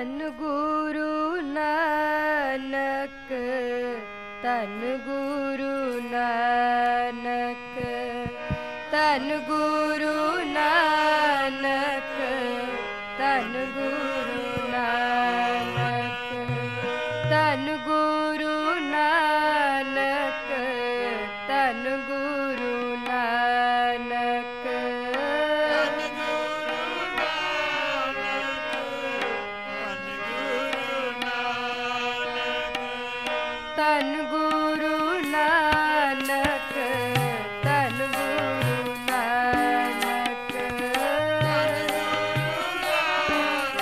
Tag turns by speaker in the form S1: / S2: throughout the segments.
S1: ਧੰਨ ਗੁਰੂ ਨਾਨਕ, ਧੰਨ ਗੁਰੂ ਨਾਨਕ, ਧੰਨ ਗੁਰੂ ਨਾਨਕ, ਧੰਨ ਗੁਰੂ ਨਾਨਕ, ਧੰਨ ਗੁਰੂ ਨਾਨਕ, ਧੰਨ ਗੁਰੂ ਨਾਨਕ। ਧੰਨ ਗੁਰੂ ਨਾਨਕ, ਧੰਨ ਗੁਰੂ ਨਾਨਕ, ਧੰਨ ਗੁਰੂ ਨਾਨਕ,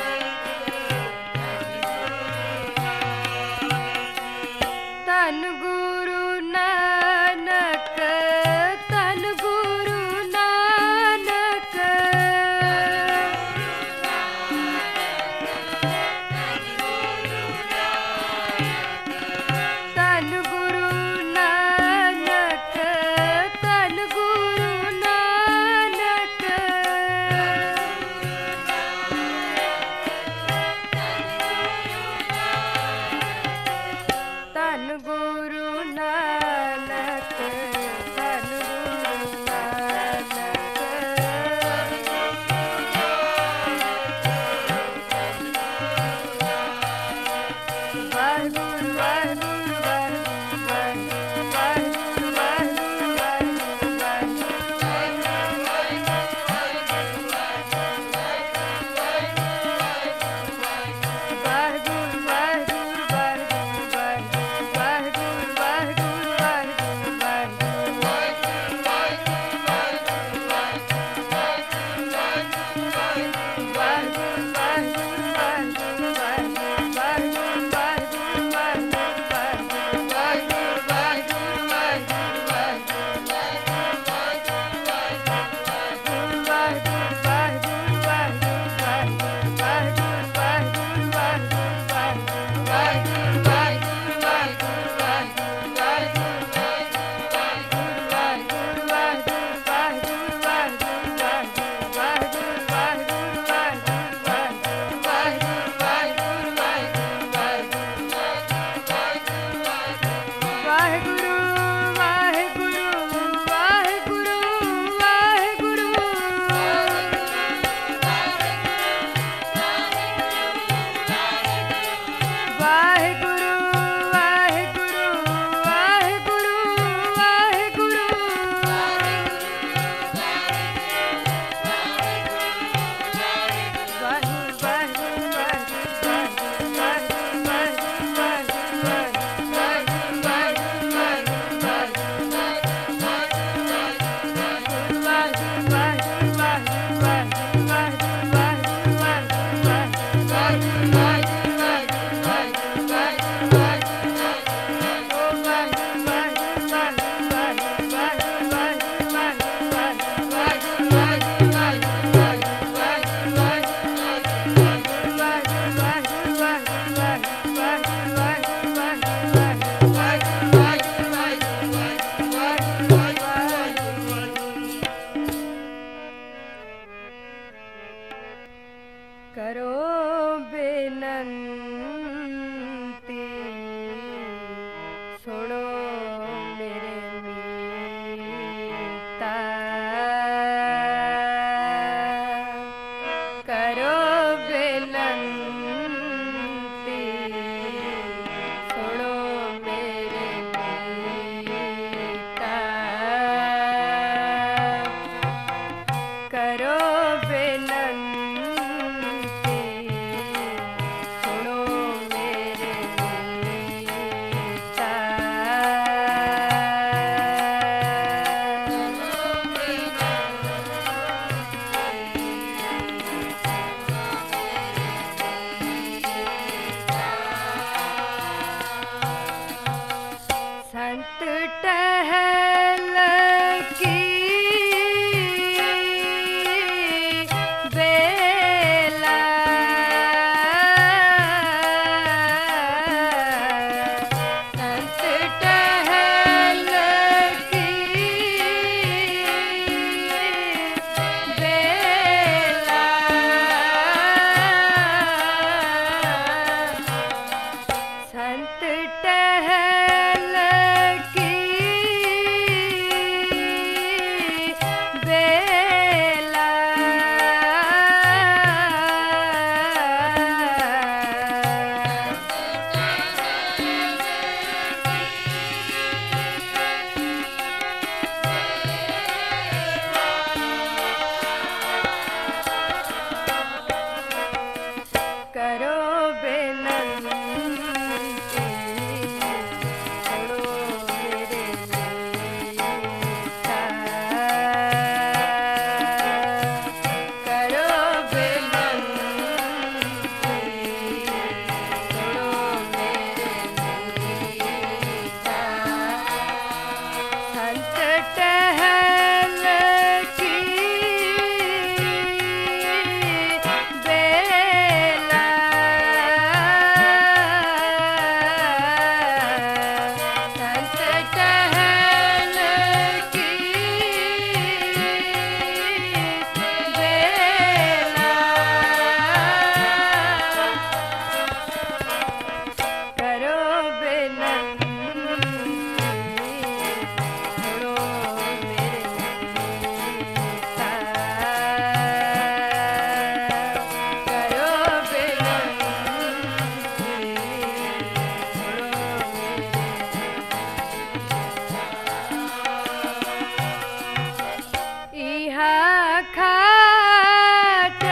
S1: खाट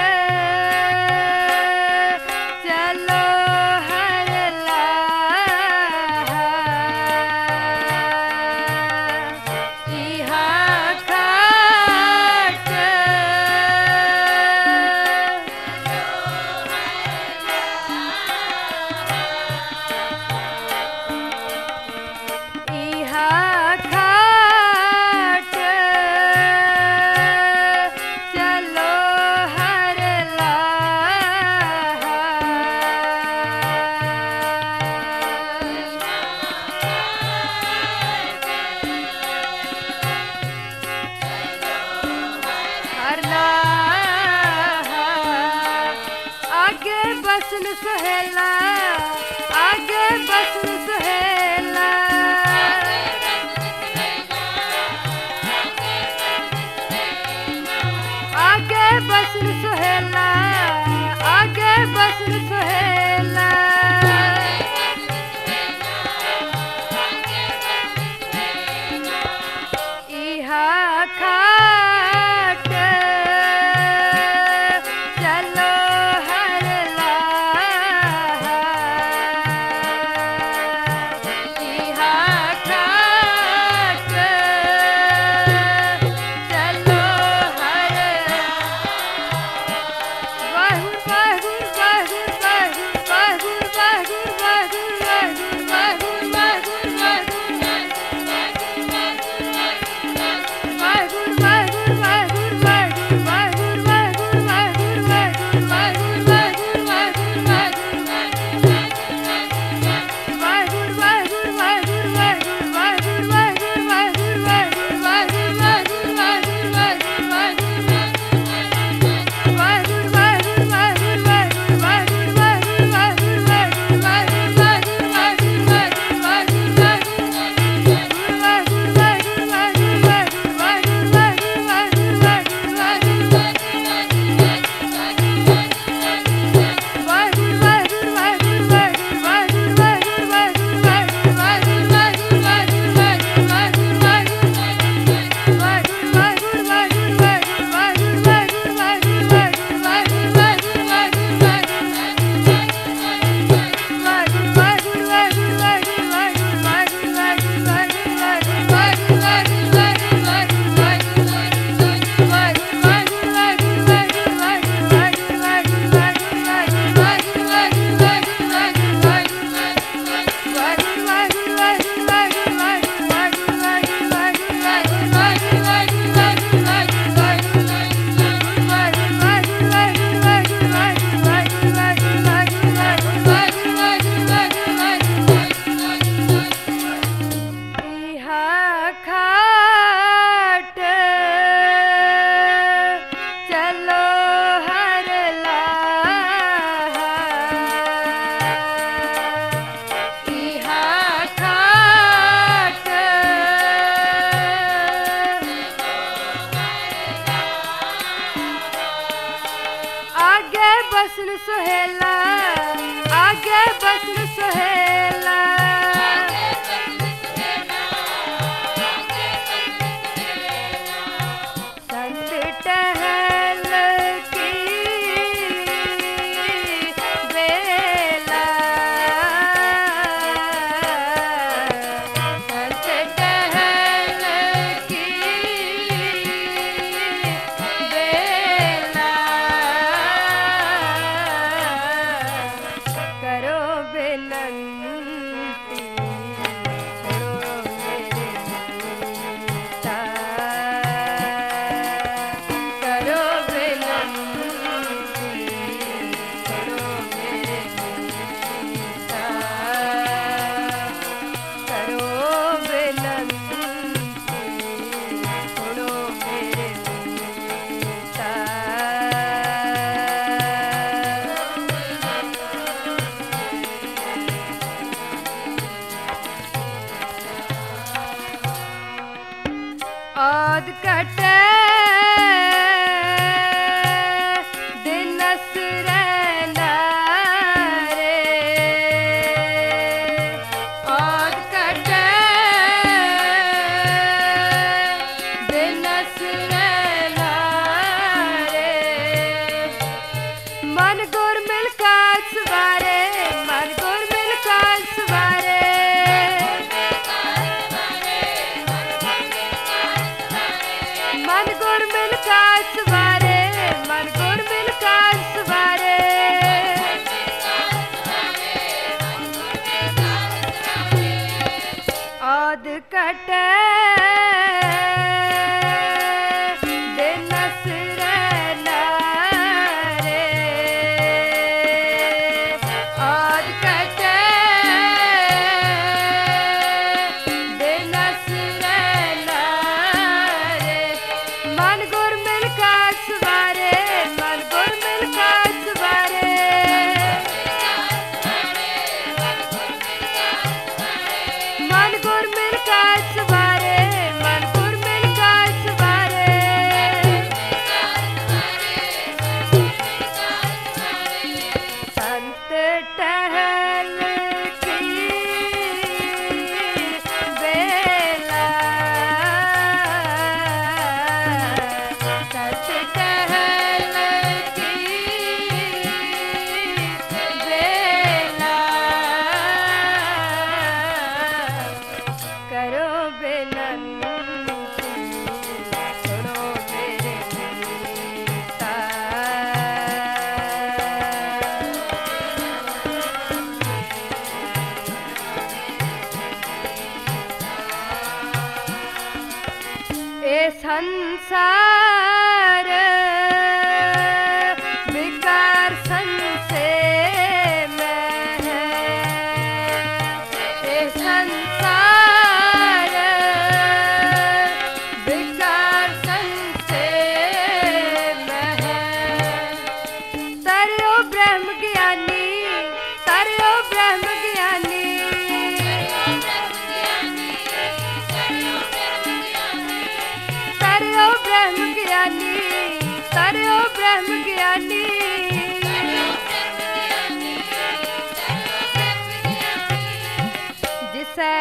S1: चलो हरला इहा खाट इहा खाट चलो हरला हरला आगे बसन सहेला आगे बसन सहेला आगे बसन सहेला आगे बसन सहेला इहा खाट चलो हरला इहा खाट चलो हरला बाहुर बाहुर बाहुर बाहुर बाहुर बाहुर बाहुर बाहुर बाहुर खाट चलो हरला इहा खाट आगे बसन सहेला आगे बसन सहेला संत टहल की बेला संत टहल की बेला करो बिनती कटे दिनस रहना रे आज कटे दिनस रहना रे मन गुर मिल का सवारे मन गुर मिल का सवारे मन गुर मिल का सवारे मन गुर मिल का सवारे संत टहल की बेला संत टहल की बेला करो बेनंती सुनो मेरे मीता ए संसार विकार संसे में है ए संसार विकार संसे में है तरो ब्रह्म ज्ञानी तरो ब्रह्म ज्ञानी तरो ब्रह्म ज्ञानी तरो ब्रह्म ज्ञानी जिसे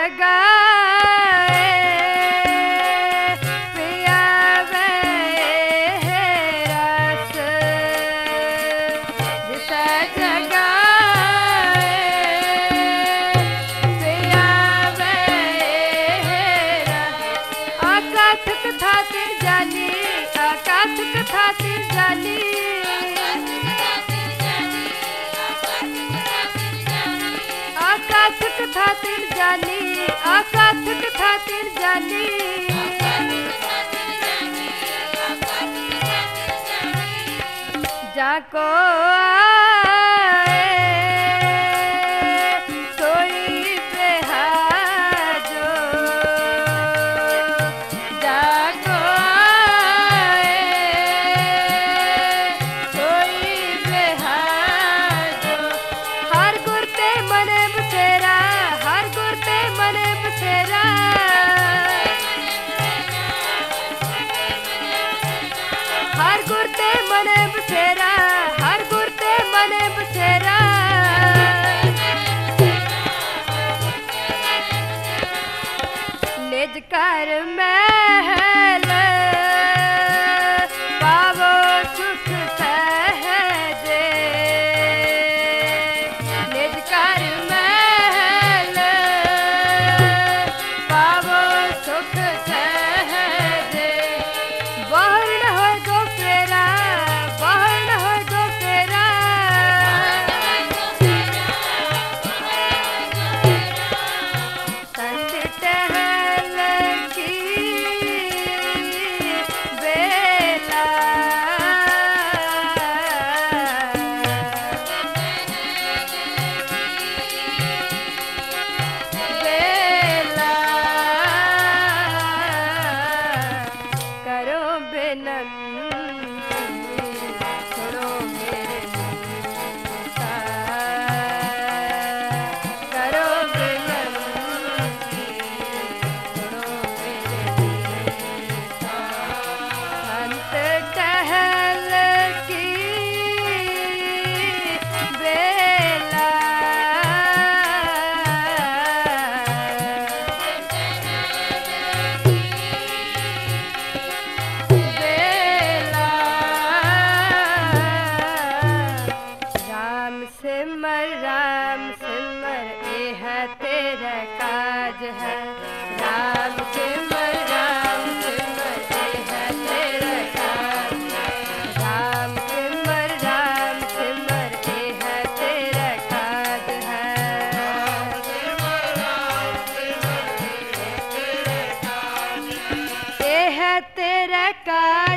S1: जगाए पियावे रस जिसे जगाए पियावे रस आकाश कथा तिर जानी आकाश कथा तिर जानी आकाश कथा तिर जानी आकाश कथा तिर जानी जाको आए सोई बेहाजो जाको आए सोई बेहाजो हर गुरते मने बसेरा हर गुरते मने बसेरा हर गुरते मने बसेरा हर गुरते मने बसेरा निज कर महल पावो सुख सहजे निज कर महल पावो सुख सहजे बहन हो गो फेरा बहन हो गो फेरा संत टहल की बेला बेला करो बेनंती सुनो मेरे मीता करो बेनंती सुनो मेरे मीता संत टहल की बेला बेला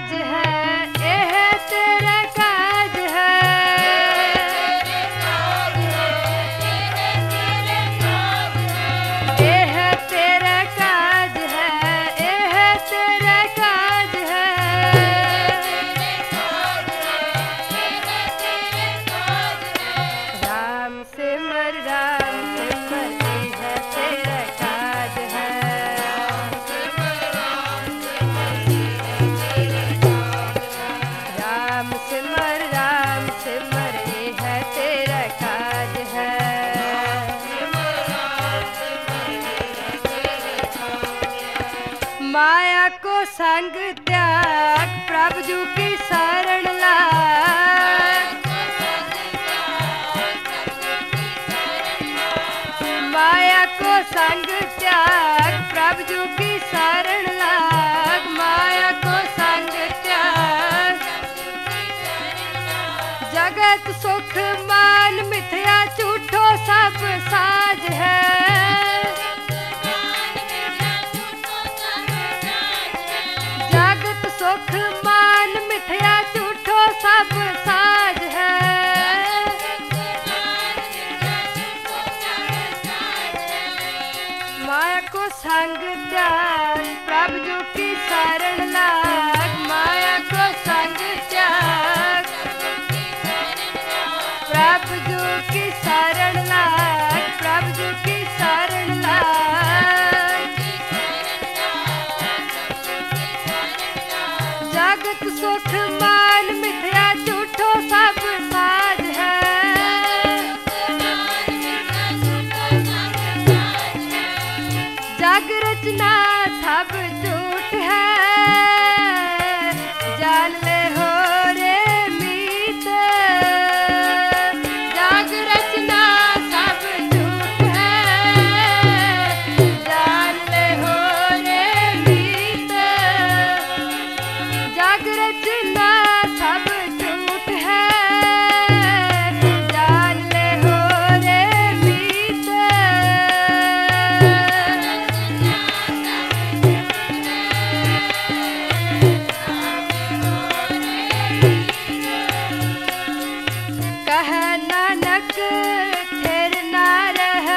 S1: काज है, यह तेरा काज है। यह तेरा काज है, यह तेरा काज है। राम सिमर यह तेरा काज है। राम सिमर यह तेरा काज है। माया को संग त्याग, प्रभु जू की शरण लाग। माया को संग त्याग, प्रभु जू की शरण लाग। माया को संग त्याग, जगत सुख मान मिथ्या झूठो सब साज है। जगत सुख मान मिथ्या झूठो सब साज है। माया को संग त्याग, प्रभु जू की शरण लाग। माया को संग त्याग, प्रभु जू की शरण लाग। प्रभु जू की शरण लाग। जगत सुख मान मिथ्या झूठो सब साज है। जग रचना सब झूठ है, जान ले हो रे मीत। जग रचना सब झूठ है, जान ले हो रे मीत। जग रचना सब झूठ है, जान ले हो रे मीत। कह नानक थिर ना रह।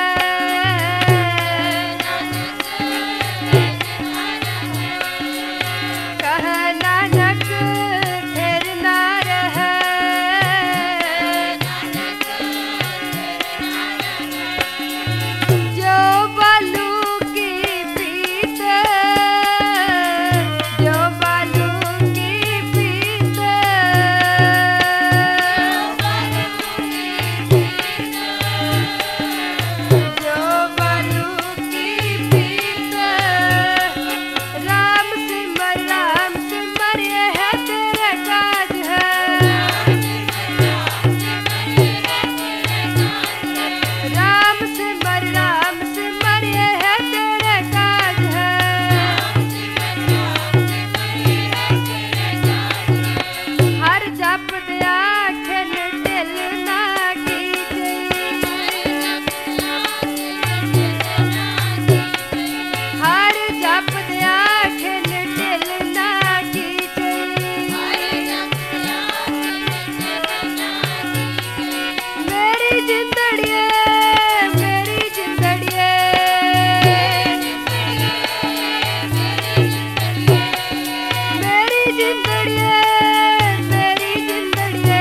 S1: कह नानक थिर ना रह। जो बालू की पीत, जो बालू की पीत। जो बालू की पीत। राम सिमर यह तेरा काज है। राम सिमर यह तेरा काज है। हर जप दिया खिन ढिल ना कीजे। हर जप दिया खिन ढिल ना कीजे। मेरी जिंदड़िए, मेरी जिंदड़िए। मेरी जिंदड़िए, मेरी जिंदड़िए।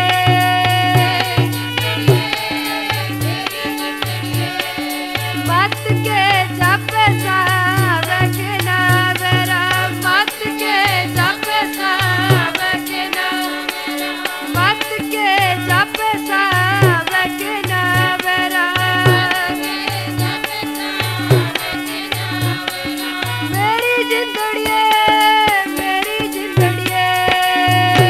S1: मत के जप सावक नाम राम। मत के जप सावक नाम। मत के जप सावक नाम राम। मेरी जिंदड़िए, मेरी जिंदड़िए।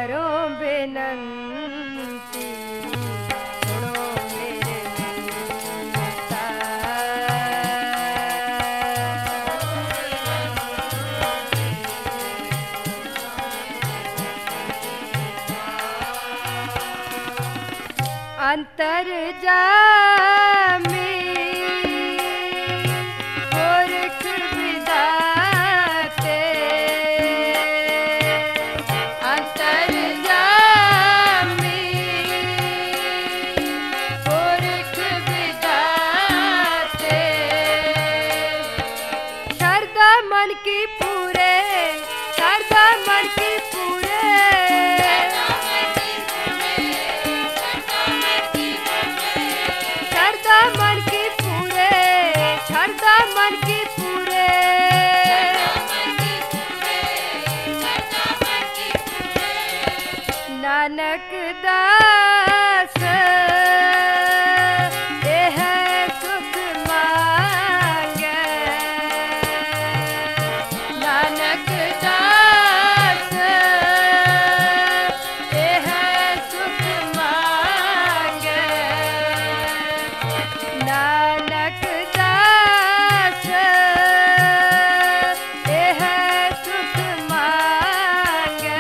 S1: करो बेनंती सुनो मेरे नेता। अंतर जामी पुरख विधाते, अंतर जामी पुरख विधाते। श्रद्धा मन की पूरे, श्रद्धा मन की पूरे, श्रद्धा मन की पूरे, श्रद्धा मन की पूरे। नानक दास देह सुख मांगे, नानक दास देह सुख मांगे, नानक दास देह सुख मांगे।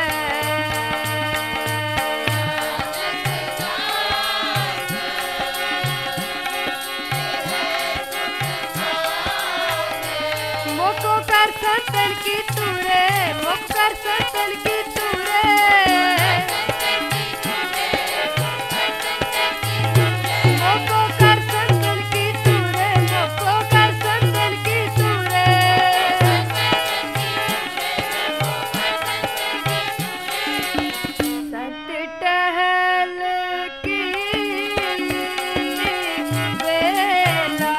S1: मोको कर संतन की तूरे, मोको कर संतन की तूरे, मोको कर संतन की तूरे, मोको कर संतन की तूरे। संत टहल की बेला,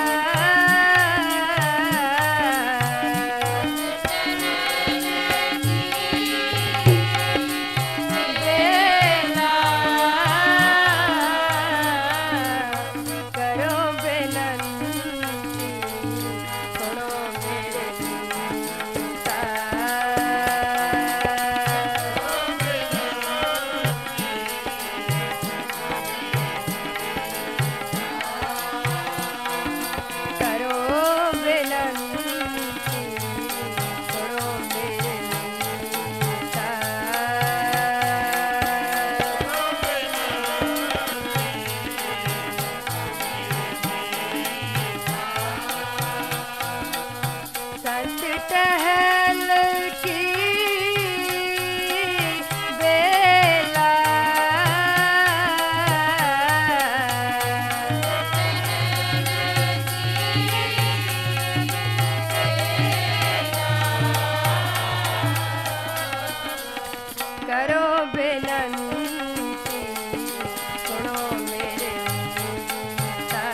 S1: बेला करो बेनंती सुनो मेरे नेता। करो बेनंती सुनो मेरे नेता। संत टहल की बेला, करो बेनंती सुनो मेरे नेता।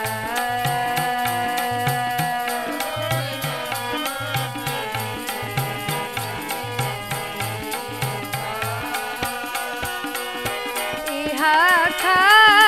S1: इहा खा